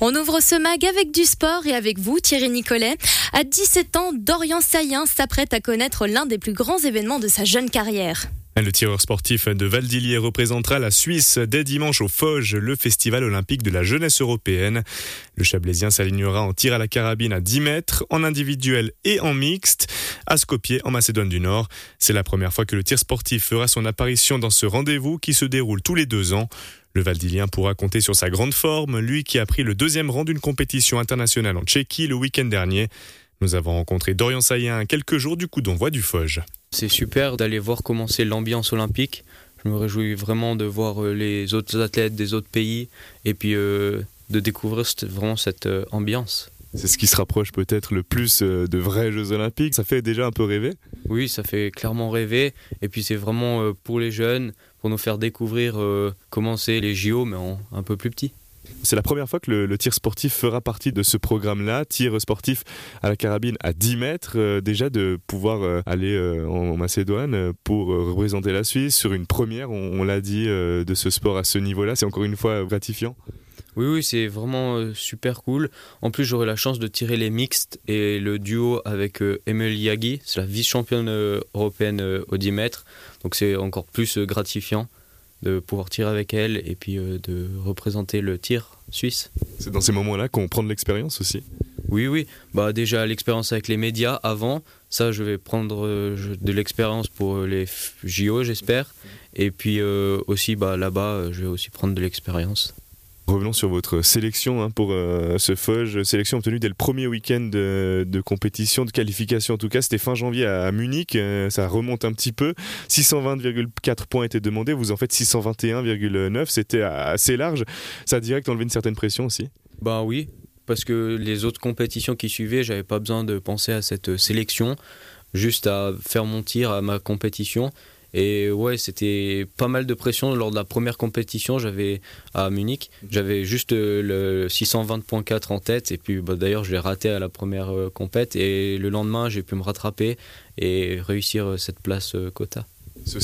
On ouvre ce mag avec du sport et avec vous, Thierry Nicolet. À 17 ans, Dorian Saillant s'apprête à connaître l'un des plus grands événements de sa jeune carrière. Le tireur sportif de Valdilier représentera la Suisse dès dimanche au Foge, le festival olympique de la jeunesse européenne. Le Chablaisien s'alignera en tir à la carabine à 10 mètres, en individuel et en mixte, à Skopje, en Macédoine du Nord. C'est la première fois que le tir sportif fera son apparition dans ce rendez-vous qui se déroule tous les 2 ans. Le Valdilien pourra compter sur sa grande forme, lui qui a pris le 2e rang d'une compétition internationale en Tchéquie le week-end dernier. Nous avons rencontré Dorian Saillant à quelques jours du coup d'envoi du Foge. C'est super d'aller voir commencer l'ambiance olympique. Je me réjouis vraiment de voir les autres athlètes des autres pays et puis de découvrir vraiment cette ambiance. C'est ce qui se rapproche peut-être le plus de vrais Jeux Olympiques. Ça fait déjà un peu rêver ? Oui, ça fait clairement rêver. Et puis c'est vraiment pour les jeunes, pour nous faire découvrir comment c'est les JO, mais un peu plus petit. C'est la première fois que le tir sportif fera partie de ce programme-là, tir sportif à la carabine à 10 mètres, déjà de pouvoir aller en Macédoine pour représenter la Suisse sur une première, on l'a dit, de ce sport à ce niveau-là, c'est encore une fois gratifiant. Oui, c'est vraiment super cool. En plus, j'aurai la chance de tirer les mixtes et le duo avec Emel Yagi, c'est la vice-championne européenne au 10 mètres, donc c'est encore plus gratifiant de pouvoir tirer avec elle et puis de représenter le tir suisse. C'est dans ces moments-là qu'on prend de l'expérience aussi ? Oui. Déjà l'expérience avec les médias avant, ça je vais prendre de l'expérience pour les JO j'espère. Et puis aussi là-bas je vais aussi prendre de l'expérience. Revenons sur votre sélection pour ce Foge, sélection obtenue dès le premier week-end de compétition, de qualification en tout cas, c'était fin janvier à Munich, ça remonte un petit peu, 620,4 points étaient demandés, vous en faites 621,9, c'était assez large, ça a direct enlevé une certaine pression aussi ? Oui, parce que les autres compétitions qui suivaient, j'avais pas besoin de penser à cette sélection, juste à faire mon tir à ma compétition. Et ouais, c'était pas mal de pression lors de la première compétition à Munich. J'avais juste le 620.4 en tête. Et puis d'ailleurs, je l'ai raté à la première compète. Et le lendemain, j'ai pu me rattraper et réussir cette place quota. Ce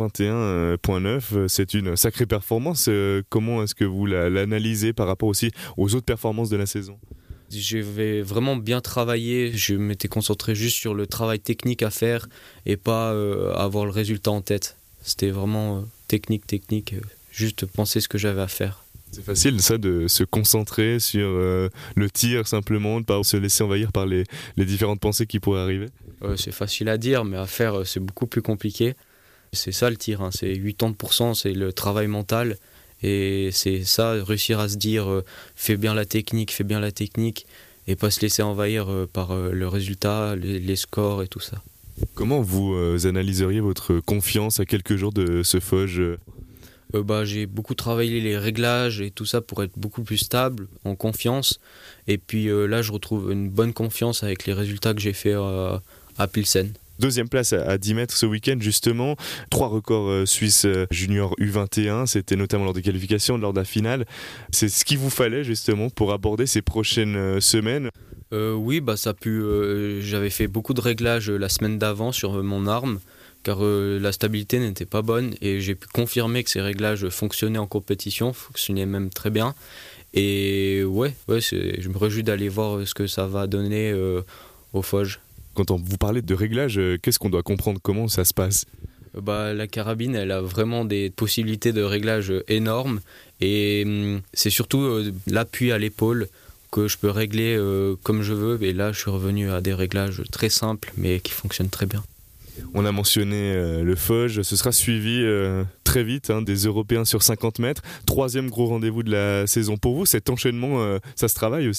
621.9, c'est une sacrée performance. Comment est-ce que vous l'analysez par rapport aussi aux autres performances de la saison ? J'avais vraiment bien travaillé, je m'étais concentré juste sur le travail technique à faire et pas avoir le résultat en tête. C'était vraiment technique, juste penser ce que j'avais à faire. C'est facile ça de se concentrer sur le tir simplement, de ne pas se laisser envahir par les différentes pensées qui pourraient arriver ? C'est facile à dire, mais à faire c'est beaucoup plus compliqué. C'est ça le tir, c'est 80%, c'est le travail mental. Et c'est ça, réussir à se dire fais bien la technique et pas se laisser envahir par le résultat, les scores et tout ça. Comment vous analyseriez votre confiance à quelques jours de ce Foge ? J'ai beaucoup travaillé les réglages et tout ça pour être beaucoup plus stable, en confiance. Et puis là, je retrouve une bonne confiance avec les résultats que j'ai fait à Pilsen. 2e place à 10 mètres ce week-end justement, 3 records suisses junior U21, c'était notamment lors des qualifications, lors de la finale. C'est ce qu'il vous fallait justement pour aborder ces prochaines semaines ? Oui, ça a pu. J'avais fait beaucoup de réglages la semaine d'avant sur mon arme, car la stabilité n'était pas bonne et j'ai pu confirmer que ces réglages fonctionnaient en compétition, fonctionnaient même très bien. Et je me réjouis d'aller voir ce que ça va donner au Foge. Quand vous parlez de réglage, qu'est-ce qu'on doit comprendre ? Comment ça se passe ? La carabine, elle a vraiment des possibilités de réglage énormes et c'est surtout l'appui à l'épaule que je peux régler comme je veux. Et là, je suis revenu à des réglages très simples mais qui fonctionnent très bien. On a mentionné le Foge, ce sera suivi très vite des Européens sur 50 mètres. 3e gros rendez-vous de la saison pour vous. Cet enchaînement, ça se travaille aussi ?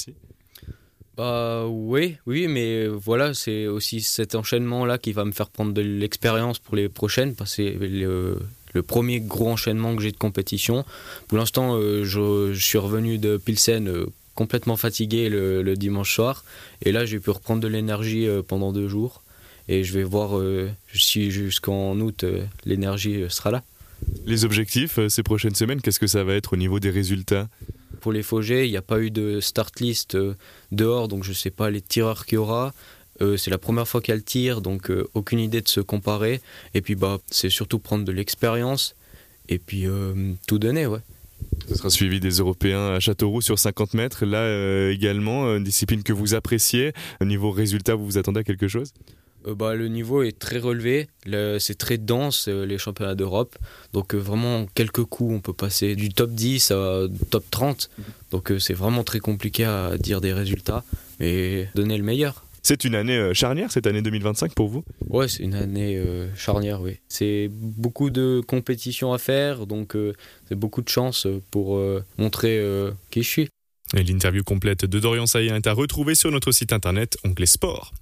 Oui, mais voilà, c'est aussi cet enchaînement-là qui va me faire prendre de l'expérience pour les prochaines, parce que c'est le premier gros enchaînement que j'ai de compétition. Pour l'instant, je suis revenu de Pilsen complètement fatigué le dimanche soir, et là j'ai pu reprendre de l'énergie pendant 2 jours, et je vais voir si jusqu'en août l'énergie sera là. Les objectifs ces prochaines semaines, qu'est-ce que ça va être au niveau des résultats ? Pour les Fogés, il n'y a pas eu de start list dehors, donc je ne sais pas les tireurs qu'il y aura. C'est la première fois qu'elle tire, donc aucune idée de se comparer. Et puis c'est surtout prendre de l'expérience et puis tout donner, ouais. Ce sera suivi des Européens à Châteauroux sur 50 mètres. Là également, une discipline que vous appréciez. Au niveau résultat, vous vous attendez à quelque chose ? Le niveau est très relevé, c'est très dense les championnats d'Europe, donc vraiment en quelques coups on peut passer du top 10 à top 30, donc c'est vraiment très compliqué à dire des résultats, mais donner le meilleur. C'est une année charnière, cette année 2025 pour vous ? Ouais, c'est une année charnière, oui. C'est beaucoup de compétitions à faire, donc c'est beaucoup de chance pour montrer qui je suis. Et l'interview complète de Dorian Saillant est à retrouver sur notre site internet, onglet sport.